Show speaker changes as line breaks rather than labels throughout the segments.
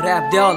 rap दियाल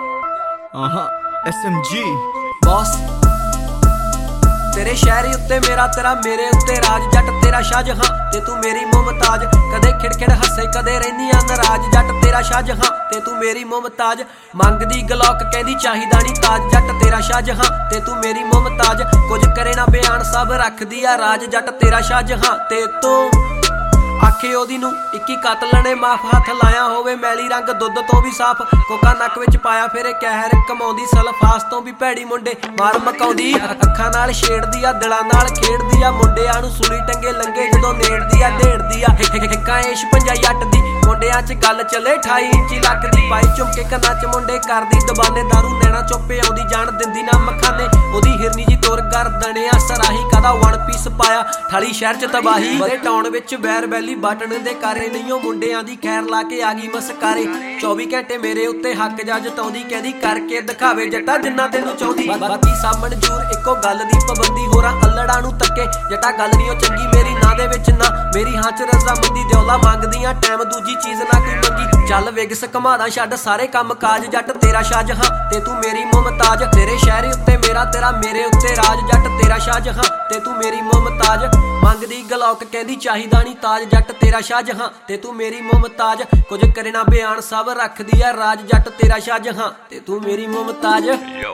SMG
boss तेरे शहरी उत्ते मेरा तेरा मेरे उत्ते राज जट तेरा शाहजहां ते तू मेरी मुमताज कदे खिड़खिड़ हसे कदे रहनियां नाराज जट तेरा शाहजहां ते तू मेरी मुमताज मंगदी गलौक कहंदी चाहिदा नी ताज जट तेरा शाहजहां ते तू मेरी मुमताज कुछ करे ना बयान सब रखदी आ राज जट तेरा शाहजहां ते तू आखे ओदी नू इक्की कतल ने माफ हथ लाया होवे मैली रंग दुध तो भी साफ कोका नक विच पाया फिर कहर कमाउंदी सलफास तो भी भैड़ी मुंडे मार मकाउंदी अखां नाल छेड़दी आ दिलां नाल खेड़दी आ मुंडियां नू सूली टंगे लंगे जदों नेड़दी आ ढेड़दी आ हिक्कां इश पंजाई अट दी मुंडियां च गल चले 28 इंची लक दी पाई झुमके कन्नां च मुंडे करदी दबाने दारू नैना चुप्पे आउंदी जान दिंदी ना मखाने ओदी हिरनी जी तोर गर्दने आ सराही कादा वन पीस पाया थाली शहर च तबाही बड़े टाउन विच बैर बैली बटन दे कारे नहीं मुंडियां दी खैर ला के आ गई मस्कारे 24 घंटे मेरे उत्ते हक जा जताउंदी कहंदी करके दिखावे जट्टा जिन्ना तैनू चाहुंदी बाकी सब मंजूर इक्को गल दी पाबंदी होरां अल्लड़ां नू तक्के जट्टा गल नहीं ओ चंगी मेरी ना दे विच ना मेरी हां च रज़ामंदी दिओला मंगदियां टाइम दूजी चीज ना कोई मंगी चल विगस घमादा छड्ड सारे काम काज जट तेरा शाहजहां ते तू मेरी मुमताज तेरे शहरी उत्ते मेरा तेरा मेरे उत्ते राज जट तेरा शाहजहां ते तू मेरी मुमताज मंगदी गलौक कहंदी चाहिदा नी ताज जट तेरा शाहजहां ते तू मेरी मुमताज कुछ करे ना बयान सब रखदी आ राज जट तेरा शाहजहां ते तू मेरी मुमताज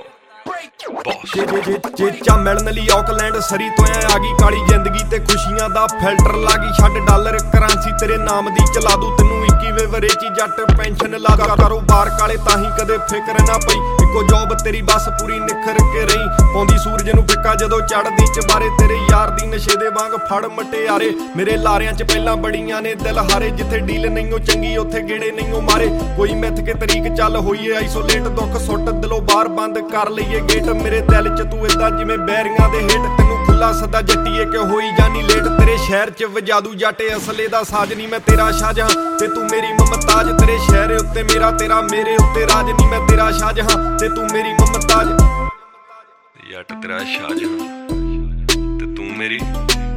चेचा मिलन लई ऑकलैंड सरी तो आ गई काली जिंदगी ते खुशियां दा फिल्टर लागी छड्ड डॉलर करेंसी तेरे नाम दी चला दू तैनू 21वें वरे च जट पेंशन लागा कारोबार काले ताही कदे फिक्र ना पई इक्को जॉब तेरी बस पूरी निखर के रही पौंदी सूरज नू फिक्का जदों चढ़दी चबारे तेरे यार दी नशे दे वांग फड़ मटियारे मेरे लारियां च पहलां बड़ियां ने दिल हारे जिथे डील नहीं ओ चंगी उत्थे गेड़े नहीं ओ मारे कोई मिथ के तरीक चल होईए आइसोलेट दुख सुट दिलों बाहर बंद कर लईए गेट मेरे दिल च तू इदा जिवें बैरियां दे हेठ तैनू खुला सदा जट्टीए कि होई जानी लेट तेरे शहर च वजादू जाटे असले दा साज नी मैं तेरा शाहजहां ते तू मेरी मुमताज तेरे शहर उत्ते मेरा तेरा मेरे उत्ते राज नी मैं तेरा शाहजहां ते तू मेरी मुमताज
जट तेरा शाहजहां ते तू मेरी